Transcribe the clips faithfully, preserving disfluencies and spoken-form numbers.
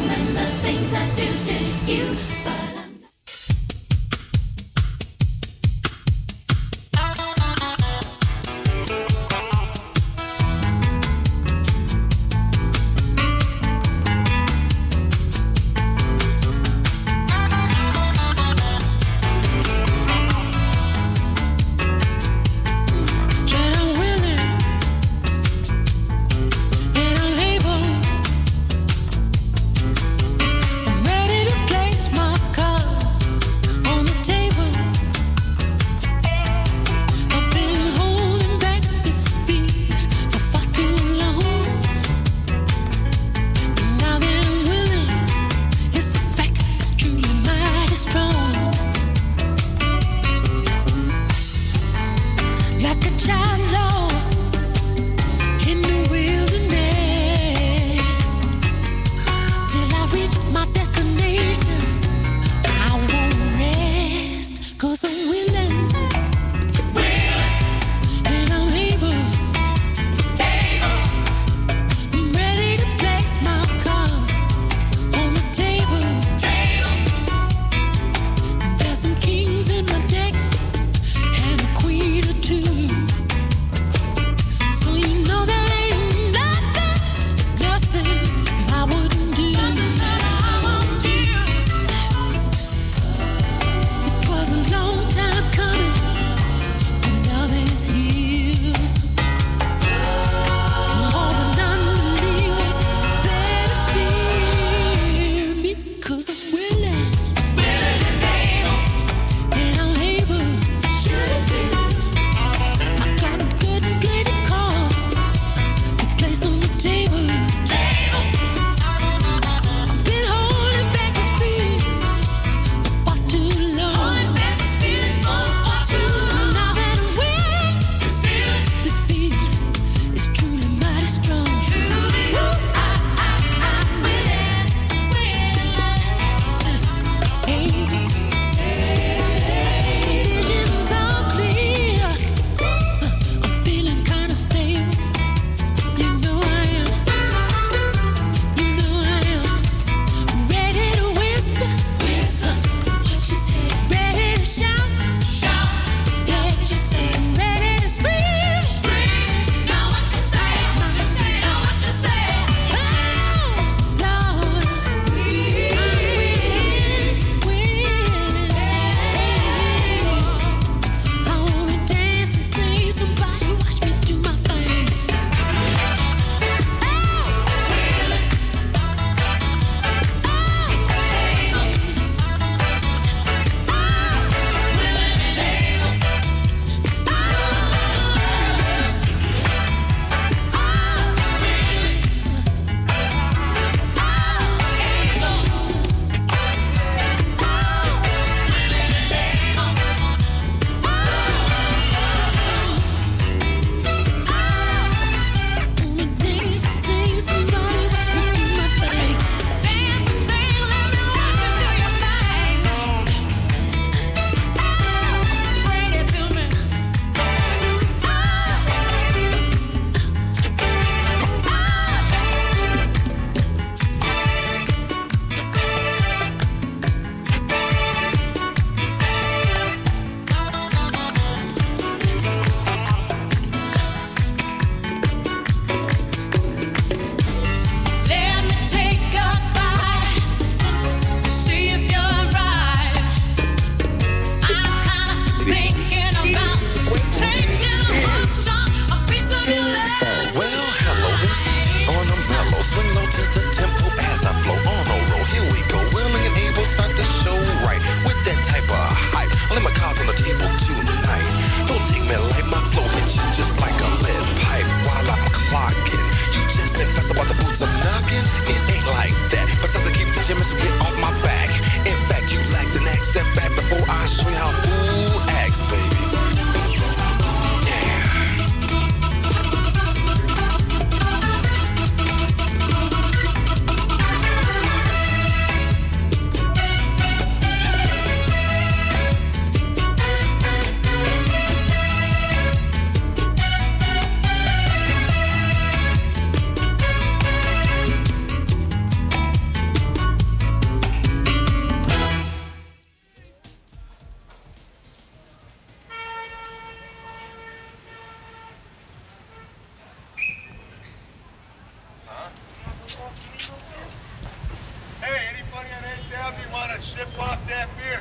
ready that beer.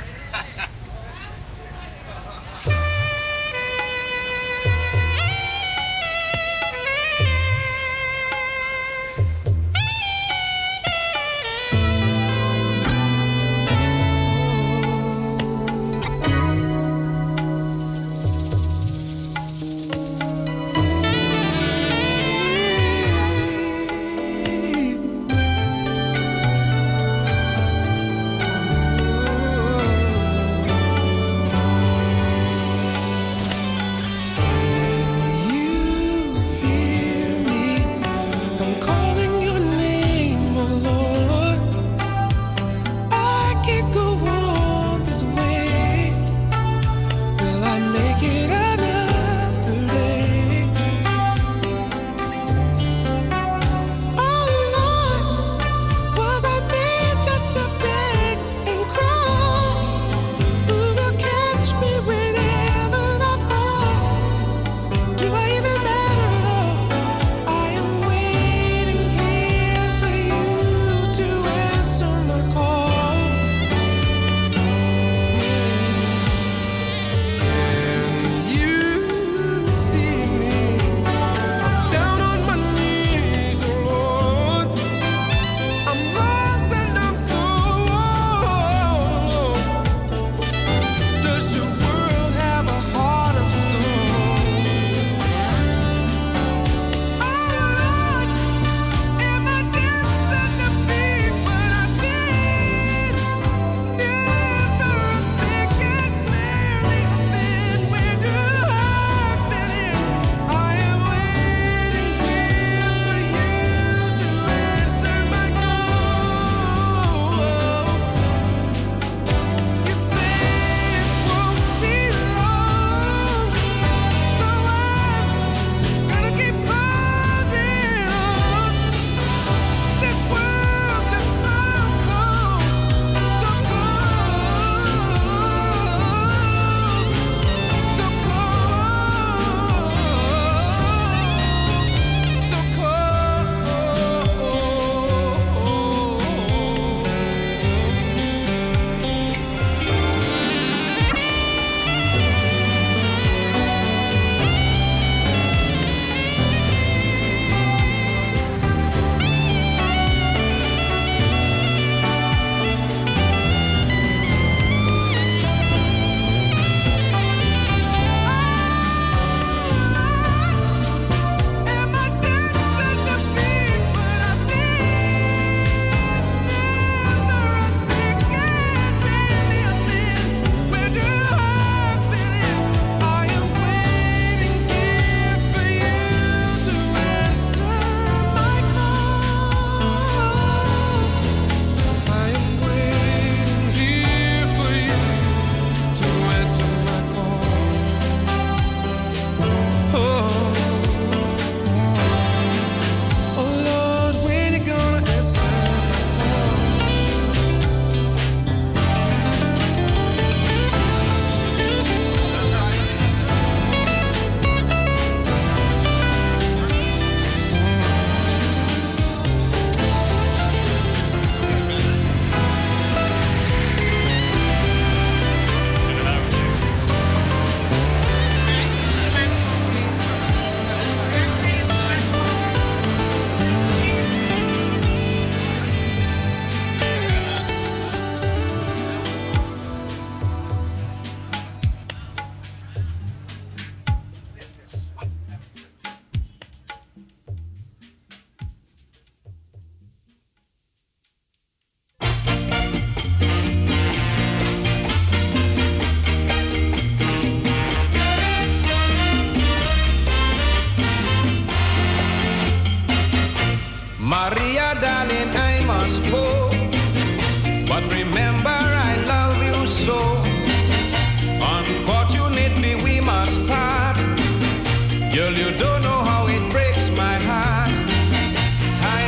Maria, darling, I must go. But remember, I love you so. Unfortunately, we must part. Girl, you don't know how it breaks my heart. I,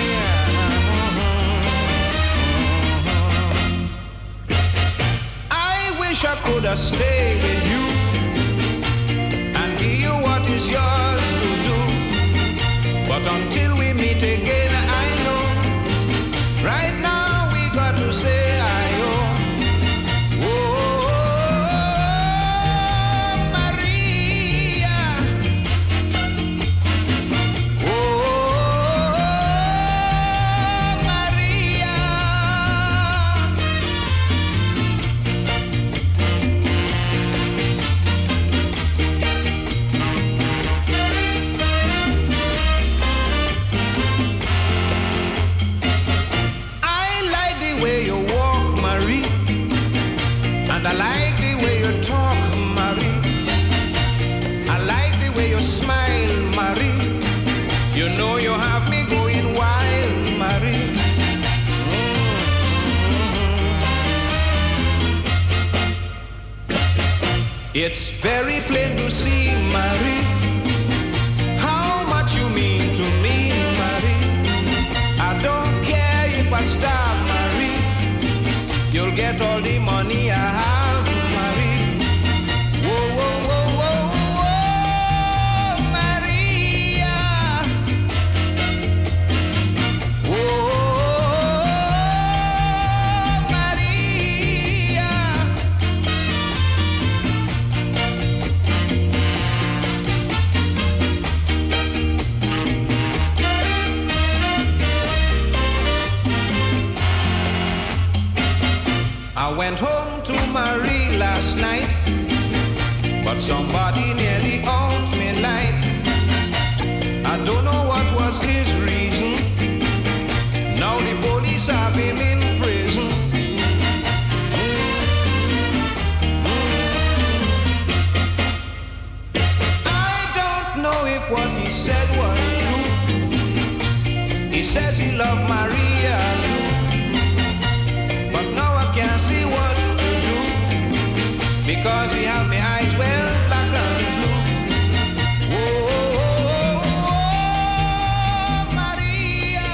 uh, I wish I could have stayed with you and give you what is yours to do. But until we meet again, I know right now we got to say I owe. It's very plain to see, Marie, how much you mean to me, Marie. I don't care if I starve, Marie. You'll get all the money I have, Marie. Whoa, whoa, whoa, whoa, whoa, Maria. Whoa. I went home to Marie last night, but somebody nearly out me light. I don't know what was his reason. Now the police have him in prison. I don't know if what he said was true. He says he loved Maria too, but now I can't see what to do, because he have my eyes well black and blue. Whoa, whoa, whoa, whoa, Maria.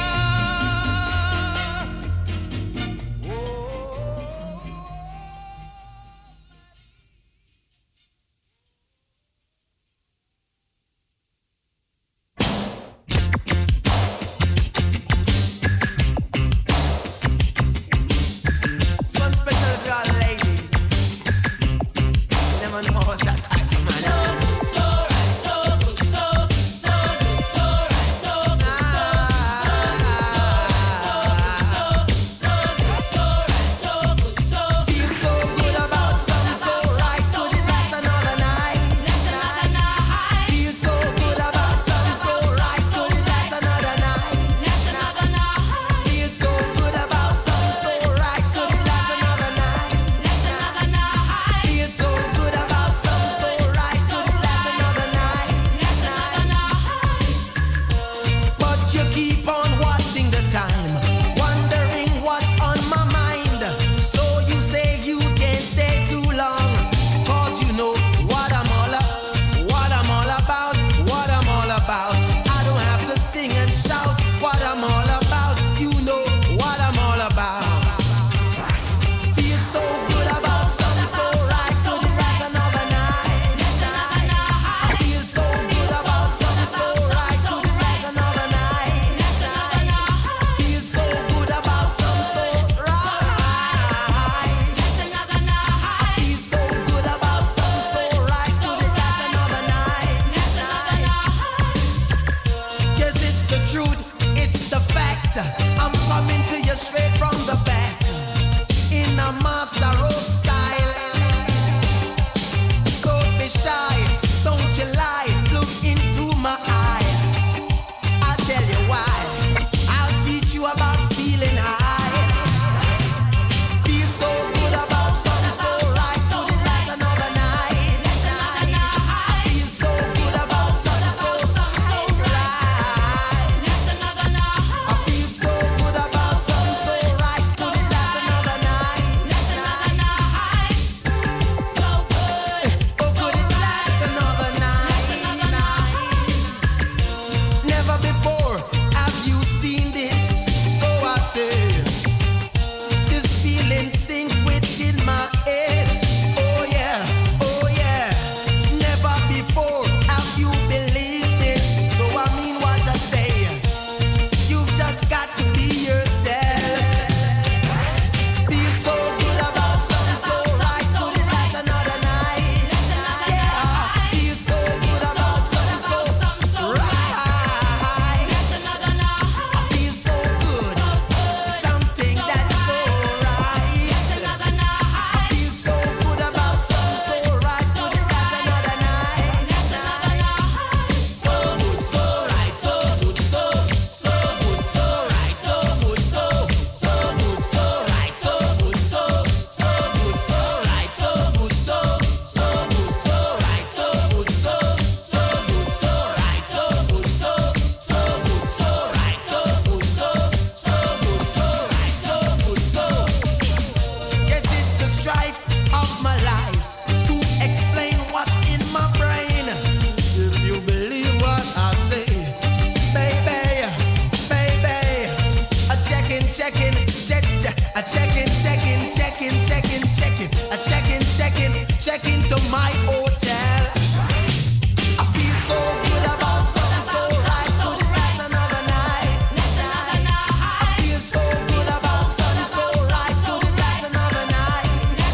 a checking, checking, checking, checking, checking, a checking, checking, checking to my hotel. I feel so good about something so right. Could it last another night? I feel so good about something so right. Could it last another night?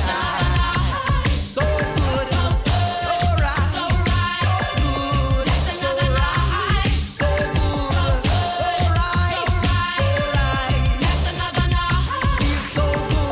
So good, so right, so good, so right, so good, so right, so right. Feel so good.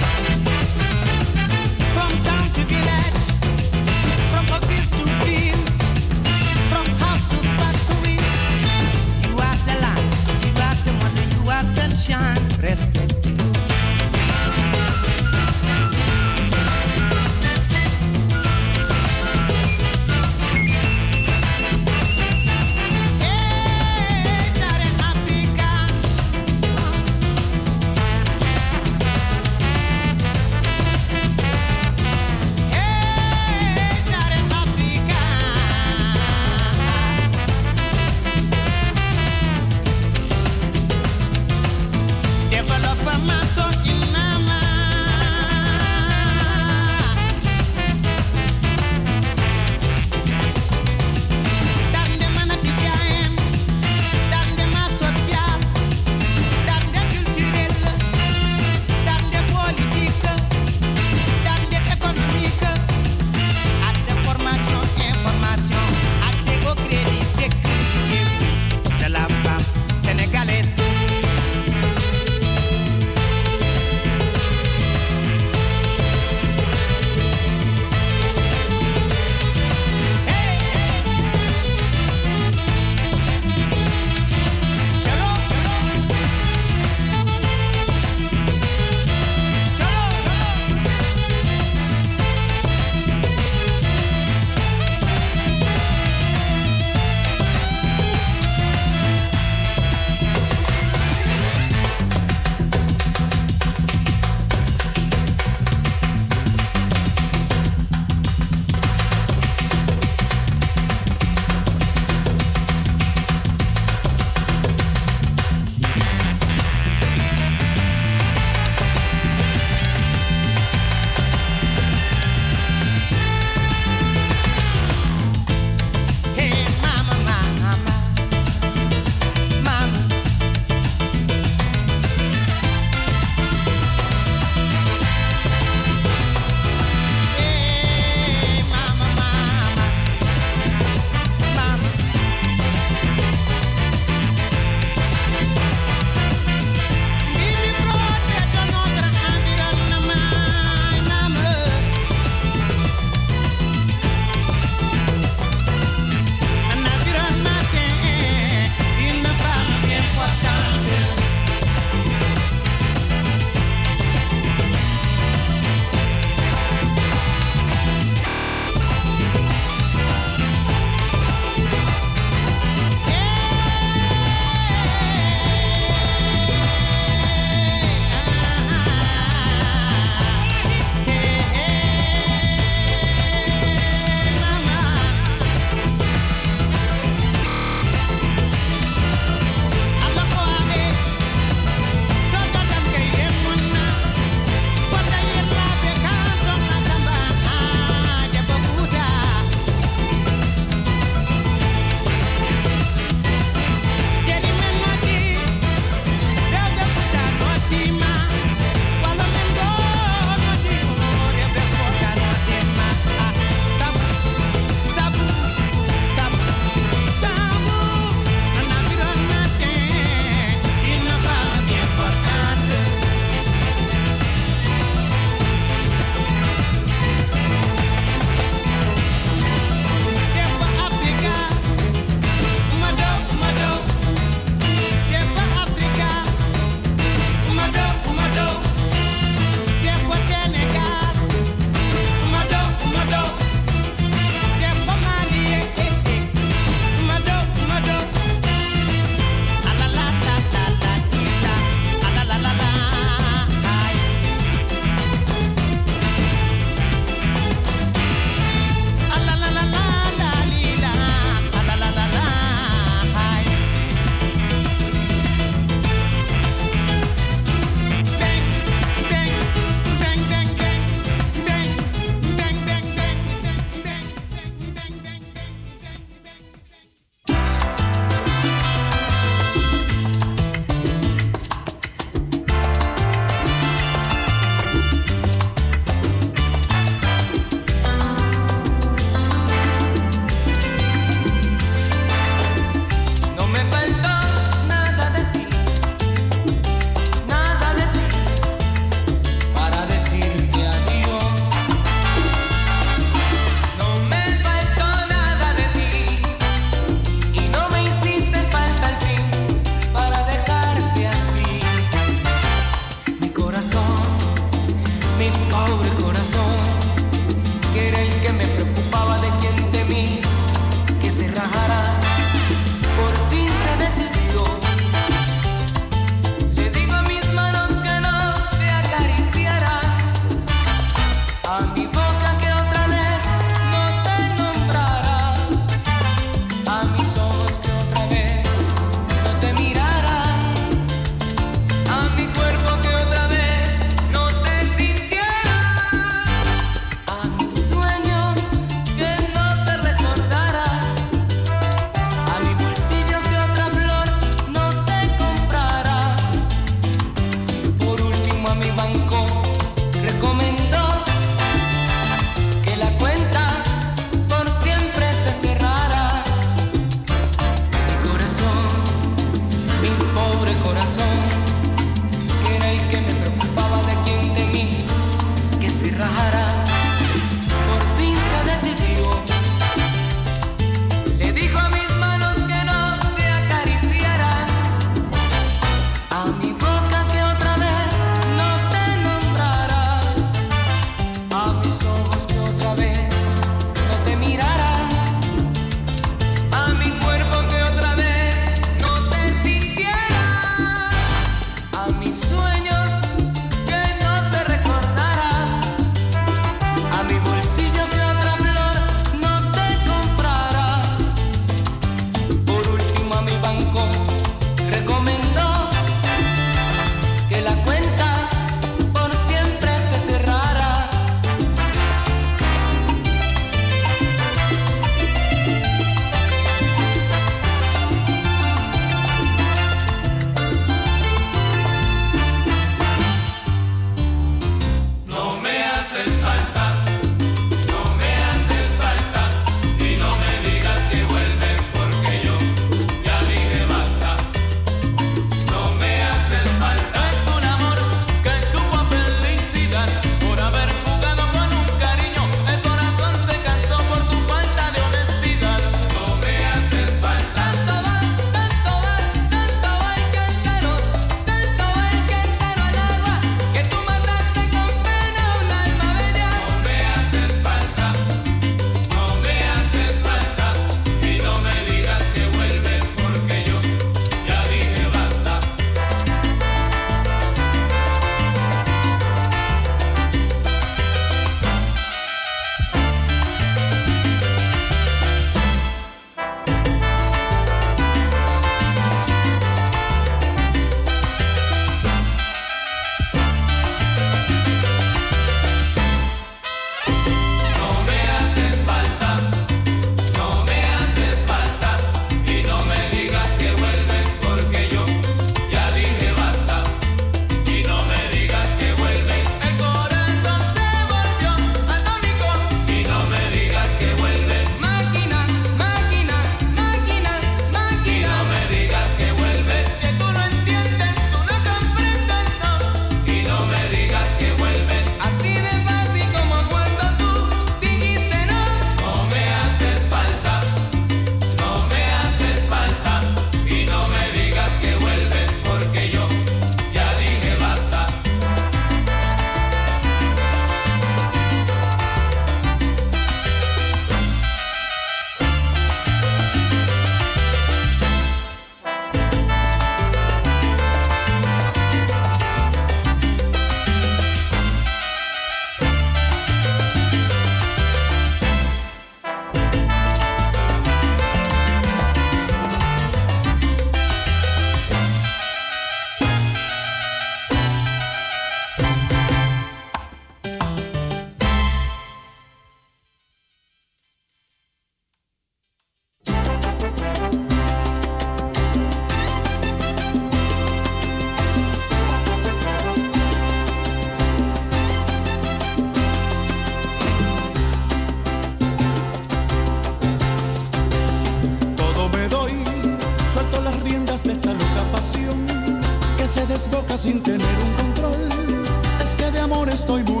sin tener un control. Es que de amor estoy muriendo.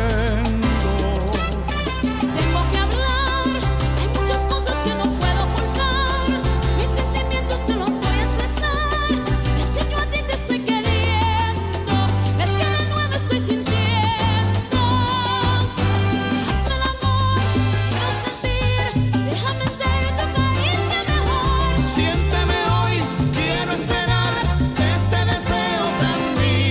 Tengo que hablar, hay muchas cosas que no puedo ocultar. Mis sentimientos te los voy a expresar. Es que yo a ti te estoy queriendo. Es que de nuevo estoy sintiendo. Hazme el amor, quiero sentir. Déjame ser tu caricia mejor. Siénteme hoy, quiero estrenar este deseo tan mío.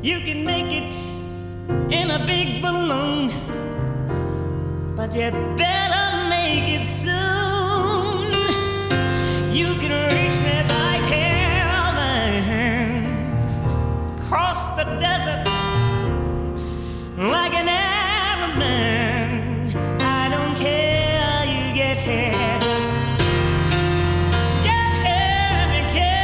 You can make it in a big balloon, but you better make it soon. You can reach me by caravan, cross the desert like an Arab man. I don't care how you get here, just get here if you can.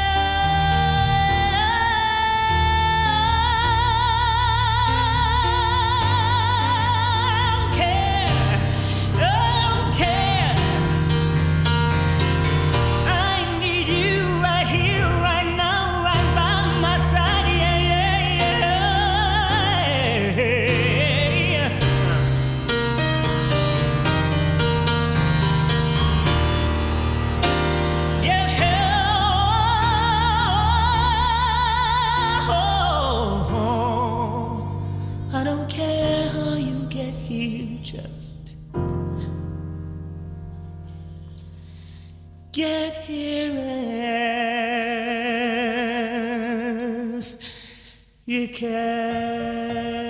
Get here if you can.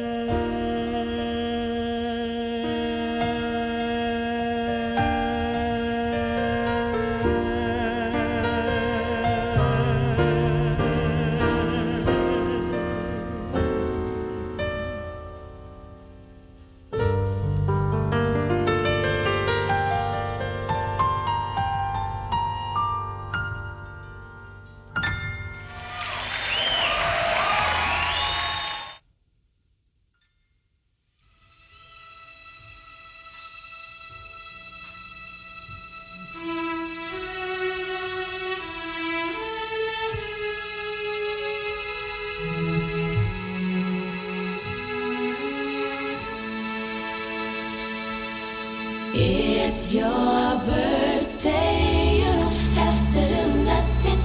It's your birthday, you don't have to do nothing,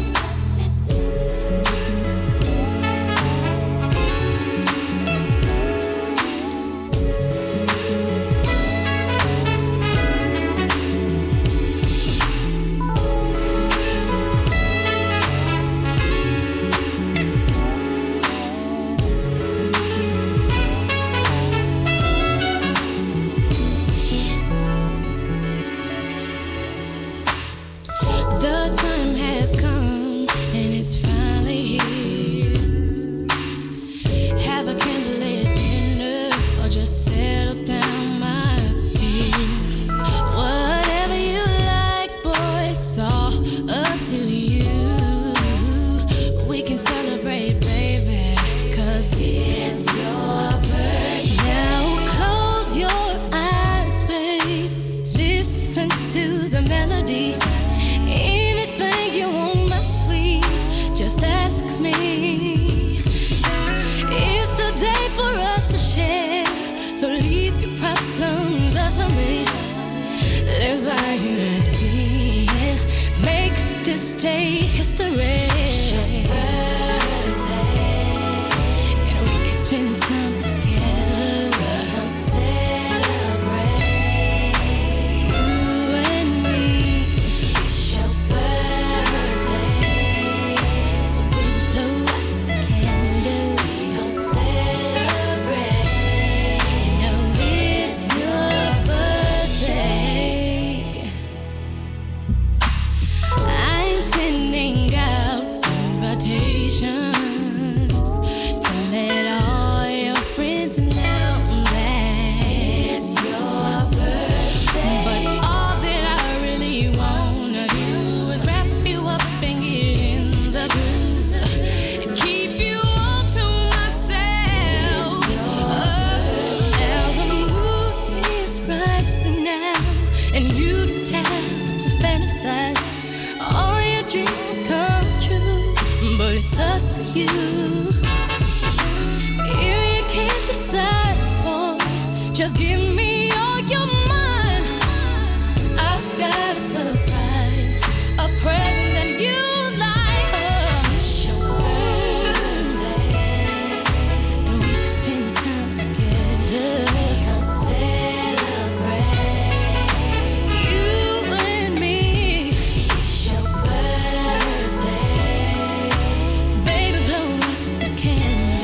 baby, blow out the candle.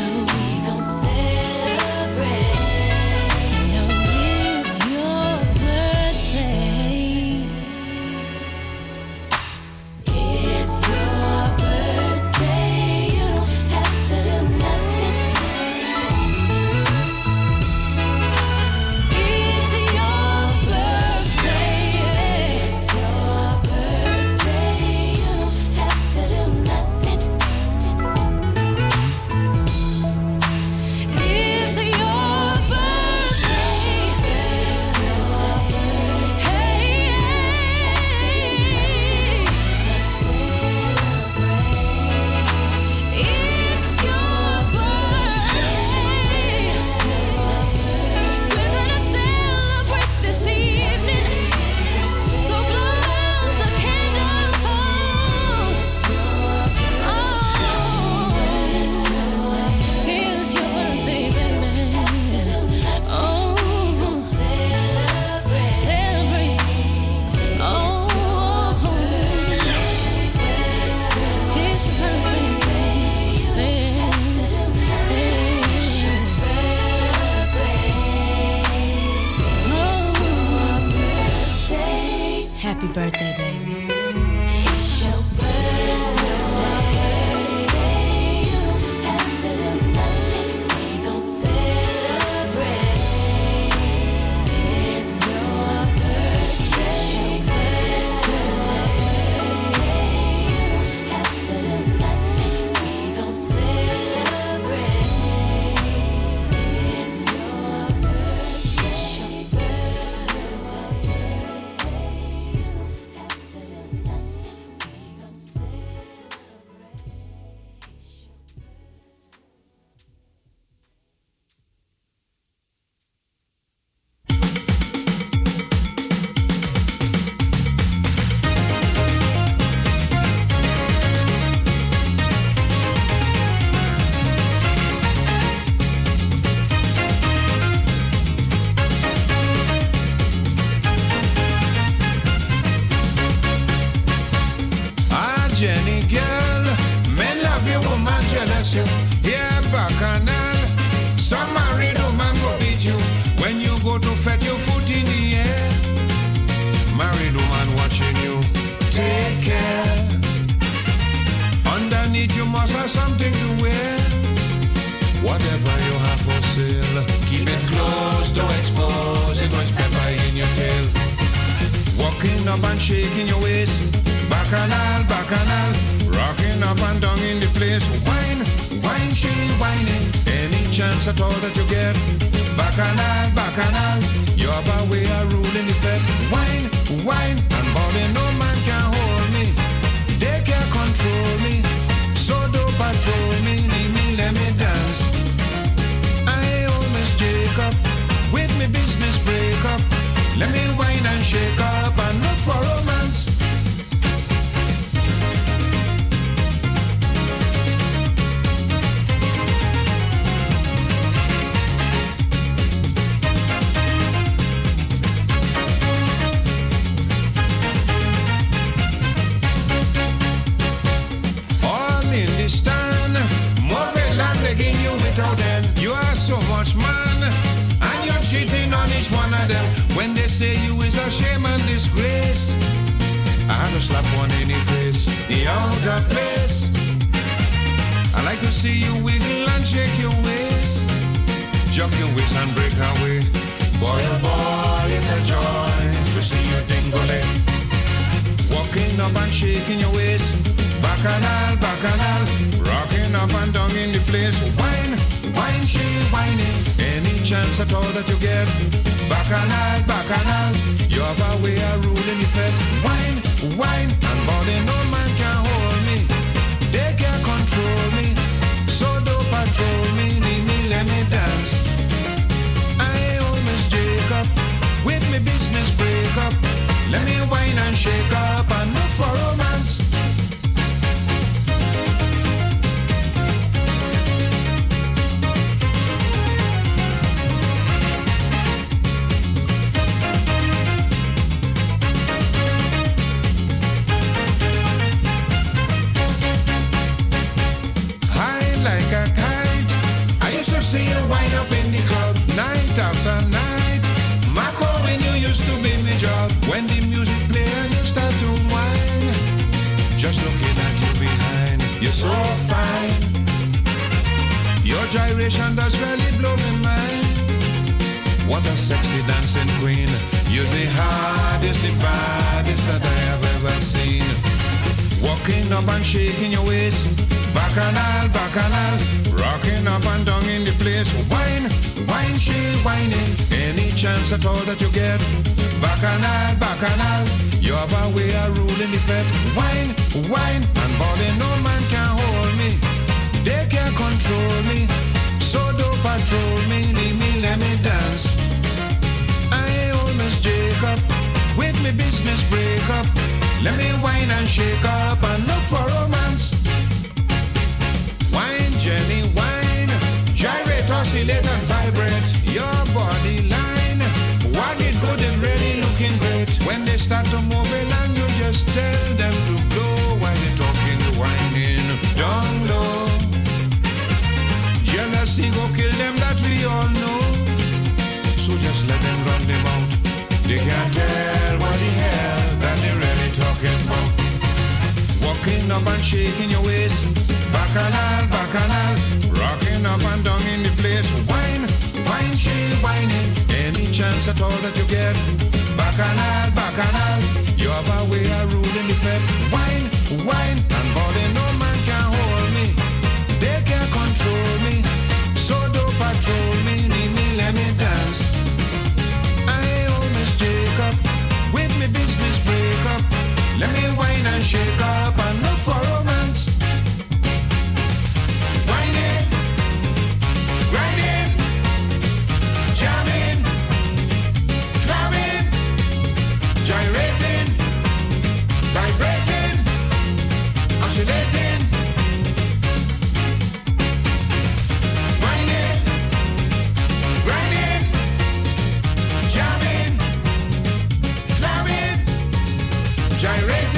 Happy birthday, baby. It's your birthday. You have to do nothing. We gon' celebrate. It's your birthday. It's your birthday. You have to do nothing. We gon' celebrate. It's your birthday. It's your birthday. Jenny girl, men love you, woman jealous you. Yeah, bacchanal. Some married woman go beat you when you go to fet your foot in the air. Married woman watching you. Take care. Underneath you must have something to wear. Whatever you have for sale, keep it close, don't expose it. Don't pepper in your tail. Walking up and shaking your waist. Bacchanal, bacchanal, rocking up and down in the place. Wine, wine, she whining. Any chance at all that you get. Bacchanal, bacchanal, you have a way of ruling the fed. Wine, wine, and body no man can hold me. They can't control me. So don't patrol me, leave me, let me dance. I almost Jacob, with me business break up. Let me wine and shake up and look for romance. You are so much man, and you're cheating on each one of them. When they say you is a shame and disgrace, I had to slap one in the face. The out of place. I like to see you wiggle and shake your waist, jump your waist and break away. Boy, oh boy, it's a joy to see you tingling, walking up and shaking your waist. Bacchanal, bacchanal, rocking up and down in the place. Wine, wine, she whining. Any chance at all that you get. Bacchanal, bacchanal, you have a way of ruling the fed. Wine, wine, and body no man can hold me. They can't control me. So don't patrol me, leave me, let me dance. I almost Jacob, with me business break up. Let me wine and shake up and look for romance. See you wind up in the club, night after night. Marco, when you used to be my job. When the music play and you start to whine, just looking at you behind, you're so fine. Your gyration does really blow my mind. What a sexy dancing queen. You're the hardest, the baddest that I have ever seen. Walking up and shaking your waist. Bacchanal, bacchanal, rocking up and down in the place. Wine, wine, she whining. Any chance at all that you get. Bacchanal, bacchanal, you have a way of ruling the fed. Wine, wine, and body no man can hold me. They can't control me. So don't patrol me, leave me, let me dance. I almost Jacob, with me business break up. Let me wine and shake up and look for romance. Wine, Jenny, wine, gyrate, oscillate and vibrate. Your body line, what it good and really looking great. When they start to move along, you just tell them to blow while they're talking, whining down low. Jealousy go kill them, that we all know. So just let them run them out. They can't tell what the hell that up and shaking your waist. Bacchanal, bacchanal, rocking up and down in the place. Wine, wine, she whining. Any chance at all that you get. Bacchanal, bacchanal, you have a way of ruling the fed. Wine, wine, and body no man can hold me. They can't control me. So don't patrol me, leave me, let me dance. I owe Miss Jacob with me business break up. Let me wine and shake up and look for romance. Whining, grinding, jamming, clubbing, gyrating, vibrating, oscillating. Whining, grinding, jamming, clubbing, gyrating.